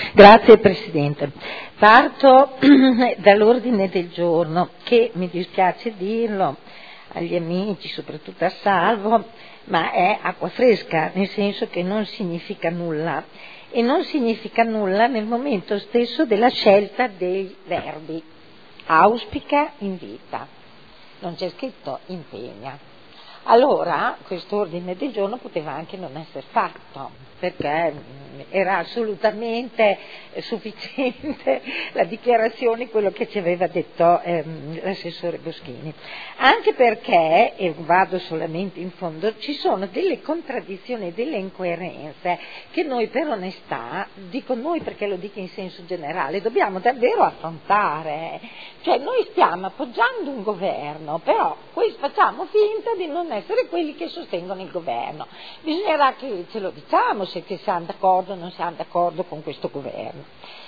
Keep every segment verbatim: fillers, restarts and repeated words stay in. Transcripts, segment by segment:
Grazie Presidente. Parto dall'ordine del giorno che, mi dispiace dirlo agli amici, soprattutto a Salvo, ma è acqua fresca, nel senso che non significa nulla. E non significa nulla nel momento stesso della scelta dei verbi. Auspica, invita. Non c'è scritto impegna. Allora quest'ordine del giorno poteva anche non essere fatto, perché era assolutamente sufficiente la dichiarazione, quello che ci aveva detto ehm, l'assessore Boschini. Anche perché, e vado solamente in fondo, ci sono delle contraddizioni, delle incoerenze che noi per onestà, dico noi perché lo dico in senso generale, dobbiamo davvero affrontare. Cioè noi stiamo appoggiando un governo, però poi facciamo finta di non essere quelli che sostengono il governo. Bisognerà che ce lo diciamo se che siamo d'accordo o non siamo d'accordo con questo governo.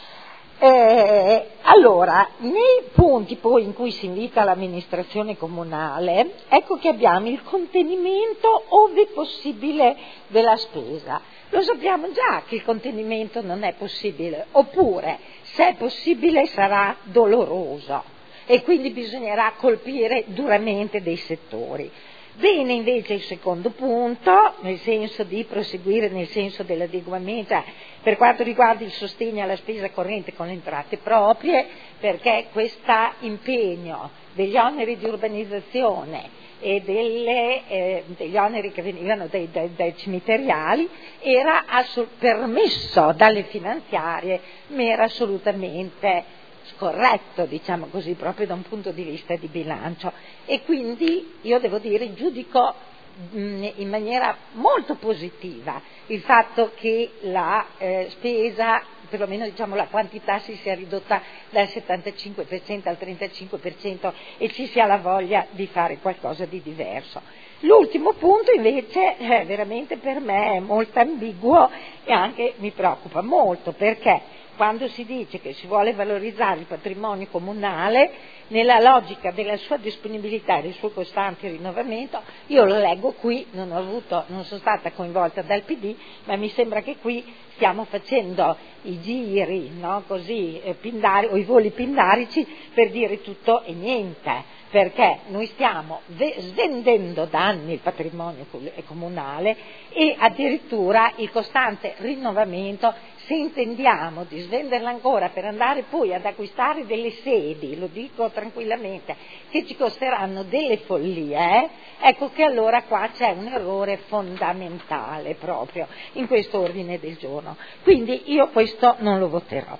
Eh, allora, nei punti poi in cui si invita l'amministrazione comunale, ecco che abbiamo il contenimento ove possibile della spesa. Lo sappiamo già che il contenimento non è possibile, oppure se è possibile sarà doloroso e quindi bisognerà colpire duramente dei settori. Bene invece il secondo punto, nel senso di proseguire nel senso dell'adeguamento per quanto riguarda il sostegno alla spesa corrente con le entrate proprie, perché questo impegno degli oneri di urbanizzazione e delle, eh, degli oneri che venivano dai, dai, dai cimiteriali era assul- permesso dalle finanziarie, ma era assolutamente scorretto, diciamo così, proprio da un punto di vista di bilancio, e quindi io devo dire giudico mh, in maniera molto positiva il fatto che la eh, spesa, perlomeno diciamo la quantità, si sia ridotta dal settantacinque per cento al trentacinque per cento e ci sia la voglia di fare qualcosa di diverso. L'ultimo punto invece eh, veramente per me è molto ambiguo e anche mi preoccupa molto, perché quando si dice che si vuole valorizzare il patrimonio comunale nella logica della sua disponibilità e del suo costante rinnovamento, io lo leggo qui, non ho avuto, non sono stata coinvolta dal P D, ma mi sembra che qui stiamo facendo i giri, no, così, eh, pindari, o i voli pindarici per dire tutto e niente, perché noi stiamo ve- svendendo da anni il patrimonio comunale e addirittura il costante rinnovamento, se intendiamo di svenderla ancora per andare poi ad acquistare delle sedi, lo dico tranquillamente, che ci costeranno delle follie, eh? Ecco che allora qua c'è un errore fondamentale proprio in questo ordine del giorno. Quindi io questo non lo voterò.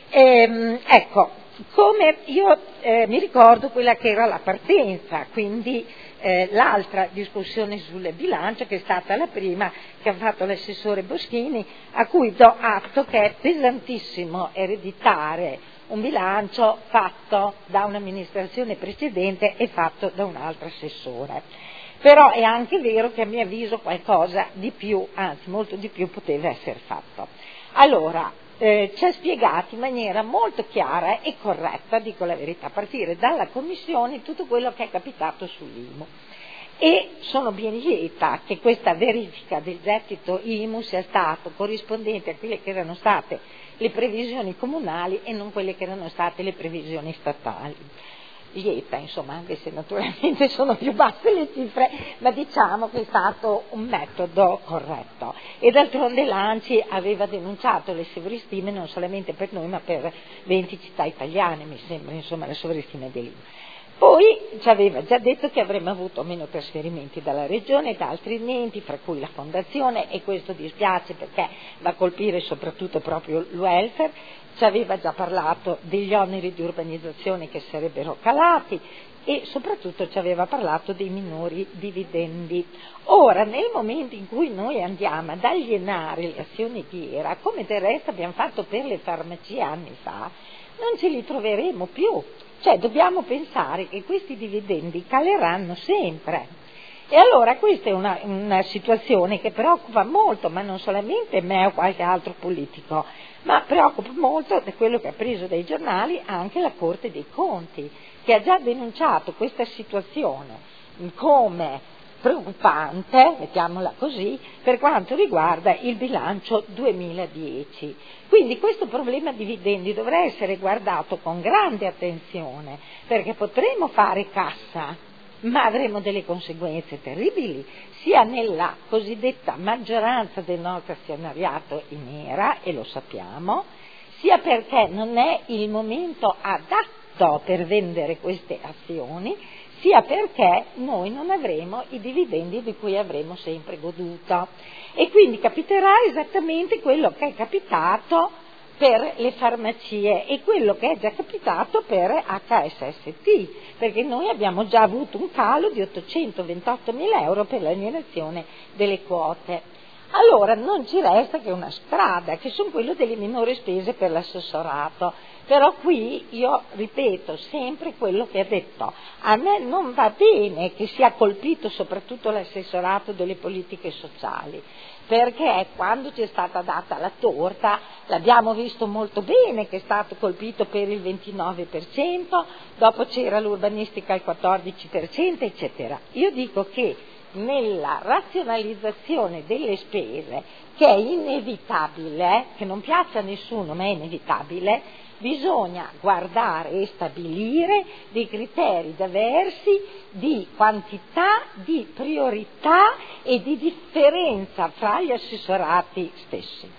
Ehm, ecco, come io eh, mi ricordo quella che era la partenza, quindi eh, l'altra discussione sul bilancio, che è stata la prima che ha fatto l'assessore Boschini, a cui do atto che è pesantissimo ereditare un bilancio fatto da un'amministrazione precedente e fatto da un altro assessore. Però è anche vero che a mio avviso qualcosa di più, anzi molto di più, poteva essere fatto. Allora, Eh, ci ha spiegato in maniera molto chiara e corretta, dico la verità, a partire dalla Commissione tutto quello che è capitato sull'I M U. E sono ben lieta che questa verifica del gettito I M U sia stato corrispondente a quelle che erano state le previsioni comunali e non quelle che erano state le previsioni statali. Lieta, insomma, anche se naturalmente sono più basse le cifre, ma diciamo che è stato un metodo corretto. E d'altronde l'ANCI aveva denunciato le sovrastime non solamente per noi, ma per venti città italiane, mi sembra, insomma, le sovrastime dell'I M U. Poi ci aveva già detto che avremmo avuto meno trasferimenti dalla Regione e da altri enti, fra cui la Fondazione, e questo dispiace perché va a colpire soprattutto proprio il welfare. Ci aveva già parlato degli oneri di urbanizzazione che sarebbero calati e soprattutto ci aveva parlato dei minori dividendi. Ora, nel momento in cui noi andiamo ad alienare le azioni di I R A, come del resto abbiamo fatto per le farmacie anni fa, non ce li troveremo più. Cioè dobbiamo pensare che questi dividendi caleranno sempre. E allora questa è una, una situazione che preoccupa molto, ma non solamente me o qualche altro politico, ma preoccupa molto, da quello che ha preso dai giornali, anche la Corte dei Conti, che ha già denunciato questa situazione come preoccupante, mettiamola così, per quanto riguarda il bilancio duemiladieci. Quindi questo problema dividendi dovrà essere guardato con grande attenzione, perché potremo fare cassa, ma avremo delle conseguenze terribili, sia nella cosiddetta maggioranza del nostro azionariato in nera, e lo sappiamo, sia perché non è il momento adatto per vendere queste azioni, sia perché noi non avremo i dividendi di cui avremo sempre goduto. E quindi capiterà esattamente quello che è capitato per le farmacie e quello che è già capitato per H S S T, perché noi abbiamo già avuto un calo di ottocentoventottomila euro per l'alienazione delle quote. Allora non ci resta che una strada, che sono quelle delle minori spese per l'assessorato. Però qui io ripeto sempre quello che ha detto, a me non va bene che sia colpito soprattutto l'assessorato delle politiche sociali, perché quando ci è stata data la torta l'abbiamo visto molto bene che è stato colpito per il ventinove per cento, dopo c'era l'urbanistica al quattordici per cento, eccetera. Io dico che nella razionalizzazione delle spese, che è inevitabile, che non piace a nessuno ma è inevitabile, bisogna guardare e stabilire dei criteri diversi di quantità, di priorità e di differenza fra gli assessorati stessi.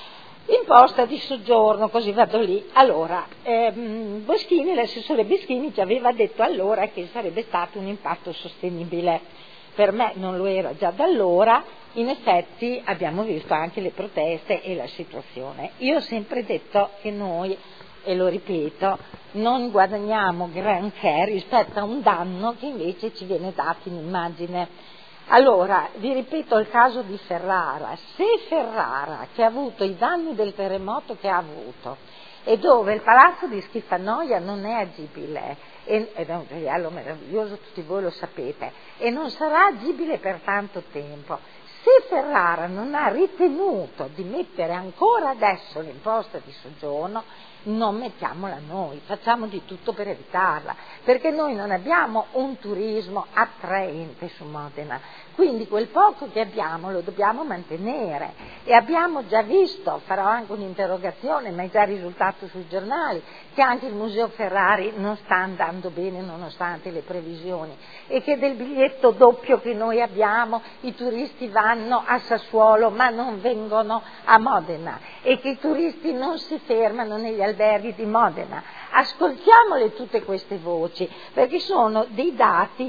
Imposta di soggiorno, così vado lì. Allora, ehm, Boschini, l'assessore Boschini ci aveva detto allora che sarebbe stato un impatto sostenibile. Per me non lo era già da allora, in effetti abbiamo visto anche le proteste e la situazione. Io ho sempre detto che noi, e lo ripeto, non guadagniamo granché rispetto a un danno che invece ci viene dato in immagine. Allora, vi ripeto il caso di Ferrara. Se Ferrara, che ha avuto i danni del terremoto che ha avuto, e dove il palazzo di Schifanoia non è agibile, ed è un gioiello meraviglioso, tutti voi lo sapete, e non sarà agibile per tanto tempo, se Ferrara non ha ritenuto di mettere ancora adesso l'imposta di soggiorno, non mettiamola noi, facciamo di tutto per evitarla, perché noi non abbiamo un turismo attraente su Modena, quindi quel poco che abbiamo lo dobbiamo mantenere, e abbiamo già visto, farò anche un'interrogazione, ma è già risultato sui giornali, che anche il Museo Ferrari non sta andando bene nonostante le previsioni, e che del biglietto doppio che noi abbiamo i turisti vanno a Sassuolo ma non vengono a Modena, e che i turisti non si fermano negli alberghi di Modena. Ascoltiamole tutte queste voci, perché sono dei dati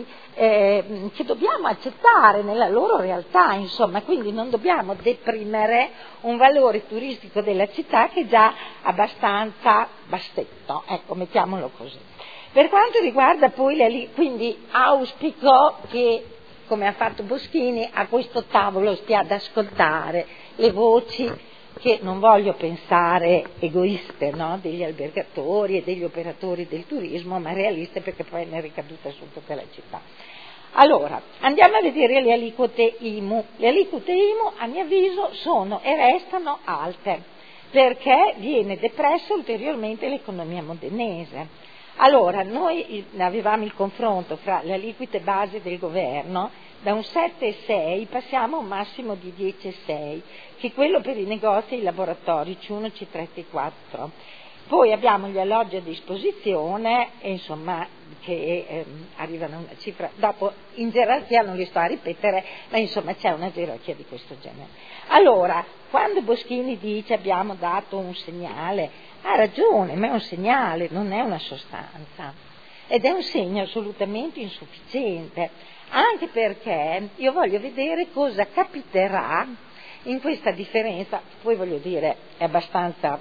eh, che dobbiamo accettare nella loro realtà, insomma, quindi non dobbiamo deprimere un valore turistico della città che è già abbastanza bastetto, ecco, mettiamolo così. Per quanto riguarda poi le, quindi auspico che, come ha fatto Boschini, a questo tavolo stia ad ascoltare le voci che non voglio pensare egoiste, no? Degli albergatori e degli operatori del turismo, ma realiste, perché poi ne è ricaduta su tutta la città. Allora, andiamo a vedere le aliquote I M U. Le aliquote I M U, a mio avviso, sono e restano alte, perché viene depressa ulteriormente l'economia modenese. Allora, noi avevamo il confronto fra le aliquote base del governo, da un sette virgola sei passiamo a un massimo di dieci virgola sei, che è quello per i negozi e i laboratori C uno, C tre, T quattro. Poi abbiamo gli alloggi a disposizione, e insomma, che eh, arrivano a una cifra, dopo in gerarchia non li sto a ripetere, ma insomma c'è una gerarchia di questo genere. Allora, quando Boschini dice abbiamo dato un segnale, ha ragione, ma è un segnale, non è una sostanza, ed è un segno assolutamente insufficiente, anche perché io voglio vedere cosa capiterà in questa differenza. Poi voglio dire, è abbastanza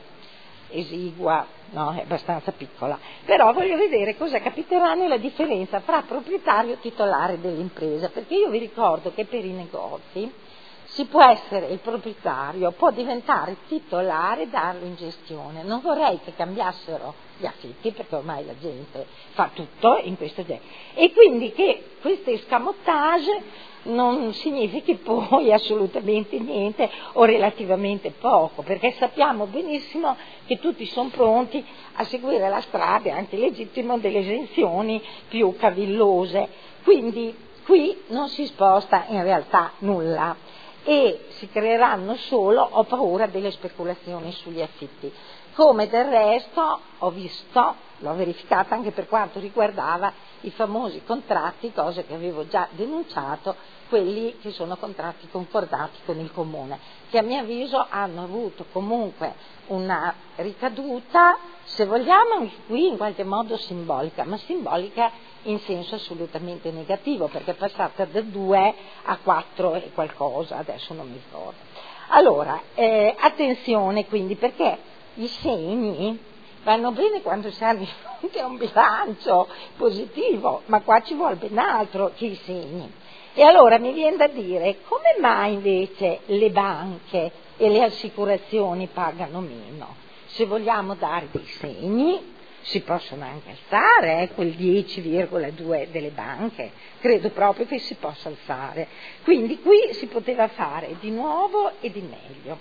esigua, no, è abbastanza piccola, però voglio vedere cosa capiterà nella differenza fra proprietario e titolare dell'impresa, perché io vi ricordo che per i negozi si può essere il proprietario, può diventare titolare e darlo in gestione. Non vorrei che cambiassero gli affitti, perché ormai la gente fa tutto in questo genere, e quindi che questo escamotage non significhi poi assolutamente niente o relativamente poco, perché sappiamo benissimo che tutti sono pronti a seguire la strada, è anche legittimo, delle esenzioni più cavillose. Quindi qui non si sposta in realtà nulla e si creeranno solo, ho paura, delle speculazioni sugli affitti, come del resto ho visto, l'ho verificata anche per quanto riguardava i famosi contratti, cose che avevo già denunciato, quelli che sono contratti concordati con il comune, che a mio avviso hanno avuto comunque una ricaduta, se vogliamo anche qui in qualche modo simbolica, ma simbolica in senso assolutamente negativo, perché è passata da due a quattro e qualcosa, adesso non mi ricordo. Allora, eh, attenzione quindi, perché i segni vanno bene quando si ha di fronte a un bilancio positivo, ma qua ci vuole ben altro che i segni. E allora mi viene da dire, come mai invece le banche e le assicurazioni pagano meno? Se vogliamo dare dei segni, si possono anche alzare, eh, quel dieci virgola due delle banche, credo proprio che si possa alzare. Quindi qui si poteva fare di nuovo e di meglio.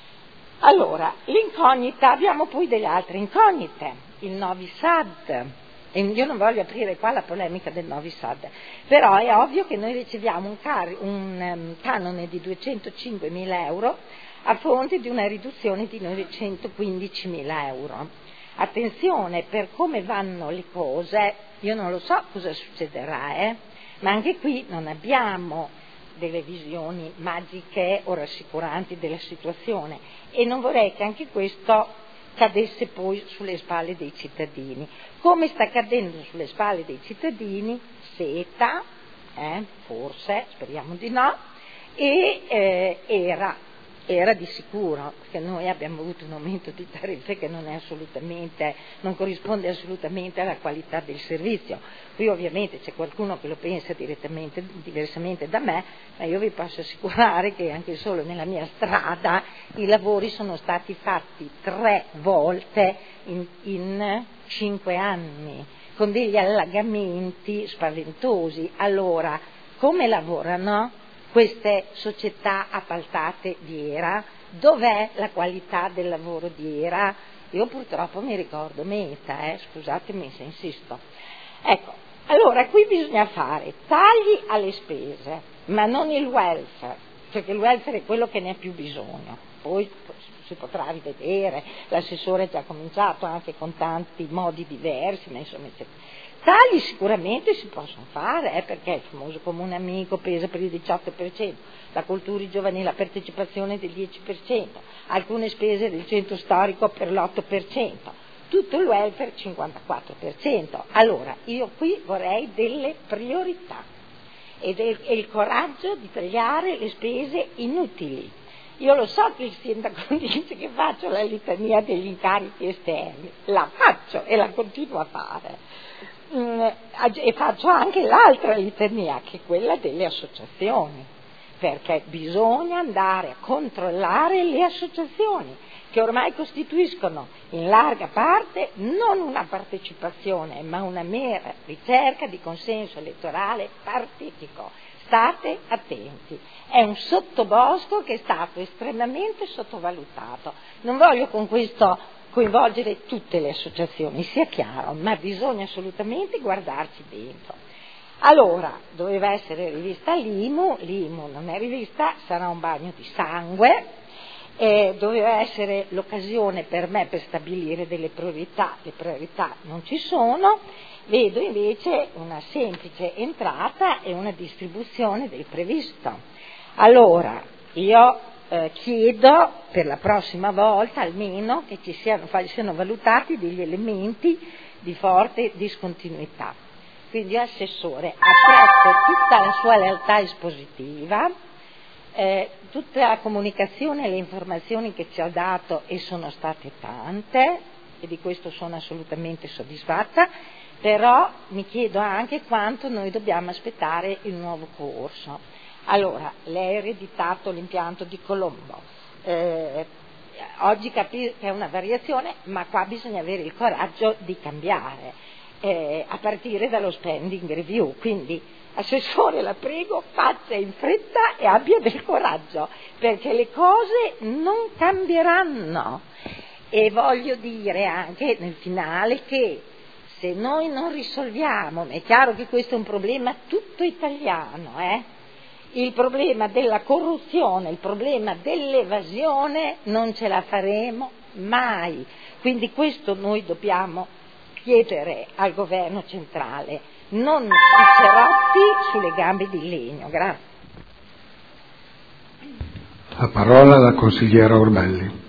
Allora, l'incognita, abbiamo poi delle altre incognite, il Novi Sad, e io non voglio aprire qua la polemica del Novi Sad, però è ovvio che noi riceviamo un, car- un um, canone di duecentocinquemila euro a fronte di una riduzione di novecentoquindicimila euro. Attenzione, per come vanno le cose, io non lo so cosa succederà, eh? Ma anche qui non abbiamo delle visioni magiche o rassicuranti della situazione e non vorrei che anche questo cadesse poi sulle spalle dei cittadini, come sta cadendo sulle spalle dei cittadini Seta, eh, forse, speriamo di no, e eh, era, era di sicuro, perché noi abbiamo avuto un aumento di tariffe che non è assolutamente, non corrisponde assolutamente alla qualità del servizio. Qui ovviamente c'è qualcuno che lo pensa direttamente, diversamente da me, ma io vi posso assicurare che anche solo nella mia strada i lavori sono stati fatti tre volte in, in cinque anni, con degli allagamenti spaventosi. Allora, come lavorano queste società appaltate di Era? Dov'è la qualità del lavoro di Era? Io purtroppo mi ricordo Meta, eh, scusatemi se insisto. Ecco, allora qui bisogna fare tagli alle spese, ma non il welfare, perché il welfare è quello che ne ha più bisogno. Poi si potrà rivedere, l'assessore ha già cominciato anche con tanti modi diversi, ma insomma eccetera. Tagli sicuramente si possono fare, eh, perché il famoso comune amico pesa per il diciotto per cento, la cultura giovanile, la partecipazione del dieci per cento, alcune spese del centro storico per l'otto per cento, tutto il welfare cinquantaquattro per cento. Allora, io qui vorrei delle priorità e, del, e il coraggio di tagliare le spese inutili. Io lo so che il sindaco dice che faccio la litania degli incarichi esterni, la faccio e la continuo a fare. E faccio anche l'altra litania, che è quella delle associazioni, perché bisogna andare a controllare le associazioni, che ormai costituiscono in larga parte non una partecipazione, ma una mera ricerca di consenso elettorale partitico. State attenti, è un sottobosco che è stato estremamente sottovalutato. Non voglio con questo coinvolgere tutte le associazioni, sia chiaro, ma bisogna assolutamente guardarci dentro. Allora, doveva essere rivista l'I M U, l'I M U non è rivista, sarà un bagno di sangue, eh, doveva essere l'occasione per me per stabilire delle priorità, le priorità non ci sono, vedo invece una semplice entrata e una distribuzione del previsto. Allora, io Eh, chiedo per la prossima volta almeno che ci siano, siano valutati degli elementi di forte discontinuità. Quindi assessore, apprezzo tutta la sua lealtà espositiva, eh, tutta la comunicazione e le informazioni che ci ha dato, e sono state tante e di questo sono assolutamente soddisfatta, però mi chiedo anche quanto noi dobbiamo aspettare il nuovo corso. Allora, lei ha ereditato l'impianto di Colombo, eh, oggi capisco che è una variazione, ma qua bisogna avere il coraggio di cambiare, eh, a partire dallo spending review, quindi assessore la prego faccia in fretta e abbia del coraggio, perché le cose non cambieranno. E voglio dire anche nel finale che se noi non risolviamo, è chiaro che questo è un problema tutto italiano, eh? Il problema della corruzione, il problema dell'evasione non ce la faremo mai, quindi questo noi dobbiamo chiedere al governo centrale, non i cerotti sulle gambe di legno. Grazie. La parola alla consigliera Orbelli.